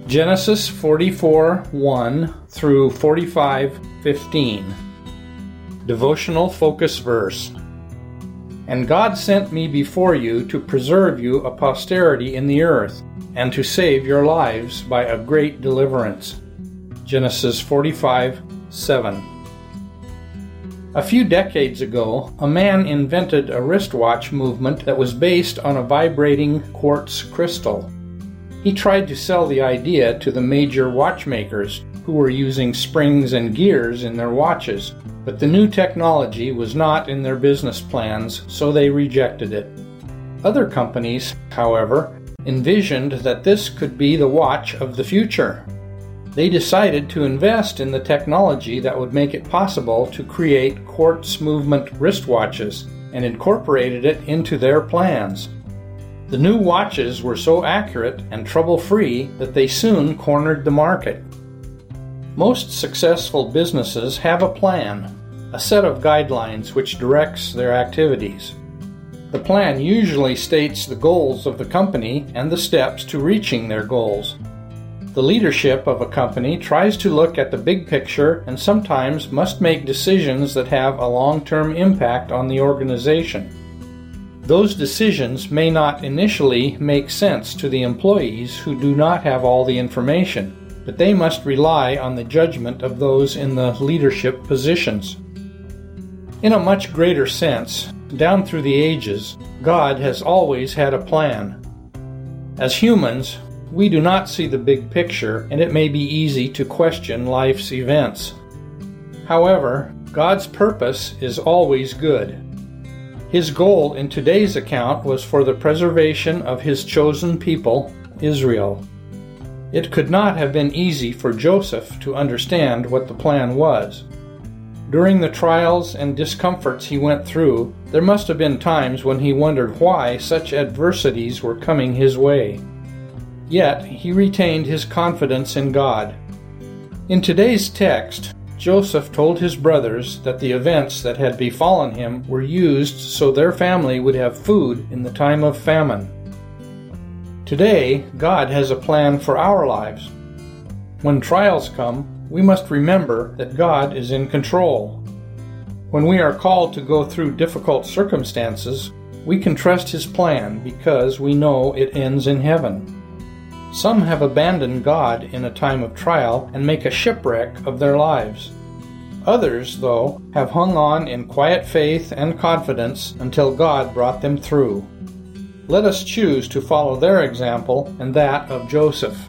Genesis 44:1 through 45:15. Devotional focus verse. And God sent me before you to preserve you a posterity in the earth, and to save your lives by a great deliverance. Genesis 45:7. A few decades ago, a man invented a wristwatch movement that was based on a vibrating quartz crystal. He tried to sell the idea to the major watchmakers who were using springs and gears in their watches, but the new technology was not in their business plans, so they rejected it. Other companies, however, envisioned that this could be the watch of the future. They decided to invest in the technology that would make it possible to create quartz movement wristwatches and incorporated it into their plans. The new watches were so accurate and trouble-free that they soon cornered the market. Most successful businesses have a plan, a set of guidelines which directs their activities. The plan usually states the goals of the company and the steps to reaching their goals. The leadership of a company tries to look at the big picture and sometimes must make decisions that have a long-term impact on the organization. Those decisions may not initially make sense to the employees who do not have all the information, but they must rely on the judgment of those in the leadership positions. In a much greater sense, down through the ages, God has always had a plan. As humans, we do not see the big picture, and it may be easy to question life's events. However, God's purpose is always good. His goal in today's account was for the preservation of His chosen people, Israel. It could not have been easy for Joseph to understand what the plan was. During the trials and discomforts he went through, there must have been times when he wondered why such adversities were coming his way. Yet he retained his confidence in God. In today's text, Joseph told his brothers that the events that had befallen him were used so their family would have food in the time of famine. Today, God has a plan for our lives. When trials come, we must remember that God is in control. When we are called to go through difficult circumstances, we can trust His plan because we know it ends in heaven. Some have abandoned God in a time of trial and make a shipwreck of their lives. Others, though, have hung on in quiet faith and confidence until God brought them through. Let us choose to follow their example and that of Joseph.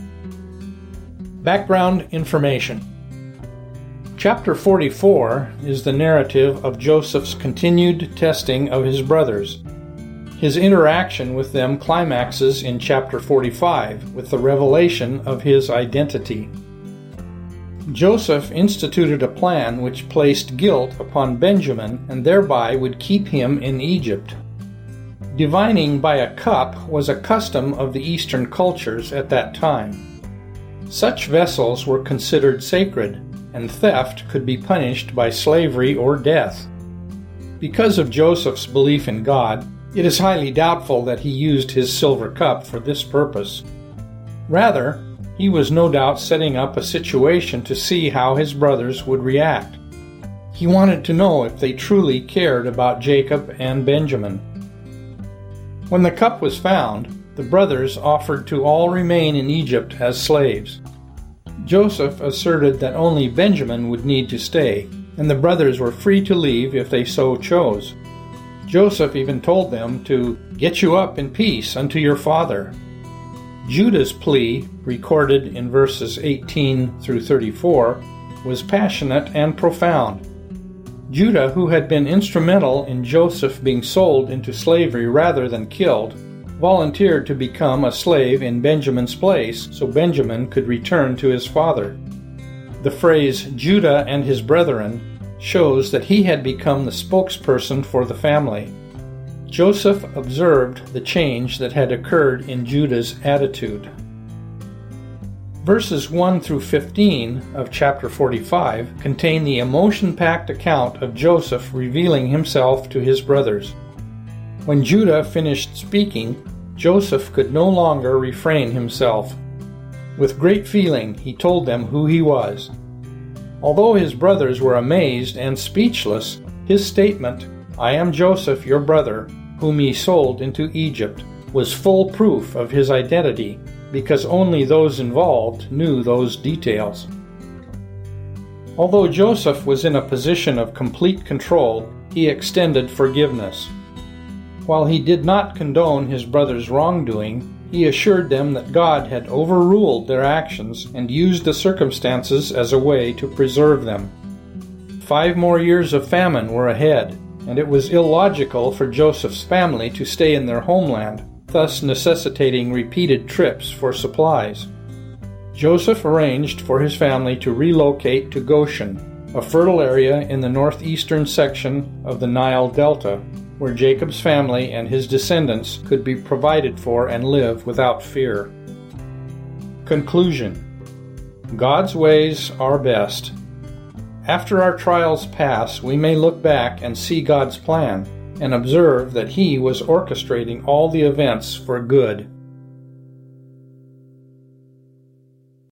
Background information. Chapter 44 is the narrative of Joseph's continued testing of his brothers. His interaction with them climaxes in chapter 45 with the revelation of his identity. Joseph instituted a plan which placed guilt upon Benjamin and thereby would keep him in Egypt. Divining by a cup was a custom of the Eastern cultures at that time. Such vessels were considered sacred, and theft could be punished by slavery or death. Because of Joseph's belief in God, it is highly doubtful that he used his silver cup for this purpose. Rather, he was no doubt setting up a situation to see how his brothers would react. He wanted to know if they truly cared about Jacob and Benjamin. When the cup was found, the brothers offered to all remain in Egypt as slaves. Joseph asserted that only Benjamin would need to stay, and the brothers were free to leave if they so chose. Joseph even told them to get you up in peace unto your father. Judah's plea, recorded in verses 18 through 34, was passionate and profound. Judah, who had been instrumental in Joseph being sold into slavery rather than killed, volunteered to become a slave in Benjamin's place so Benjamin could return to his father. The phrase Judah and his brethren shows that he had become the spokesperson for the family. Joseph observed the change that had occurred in Judah's attitude. Verses 1 through 15 of chapter 45 contain the emotion-packed account of Joseph revealing himself to his brothers. When Judah finished speaking, Joseph could no longer refrain himself. With great feeling, he told them who he was. Although his brothers were amazed and speechless, his statement, "I am Joseph, your brother, whom ye sold into Egypt," was full proof of his identity, because only those involved knew those details. Although Joseph was in a position of complete control, he extended forgiveness. While he did not condone his brothers' wrongdoing, he assured them that God had overruled their actions and used the circumstances as a way to preserve them. 5 more years of famine were ahead, and it was illogical for Joseph's family to stay in their homeland, thus necessitating repeated trips for supplies. Joseph arranged for his family to relocate to Goshen, a fertile area in the northeastern section of the Nile Delta, where Jacob's family and his descendants could be provided for and live without fear. Conclusion: God's ways are best. After our trials pass, we may look back and see God's plan and observe that He was orchestrating all the events for good.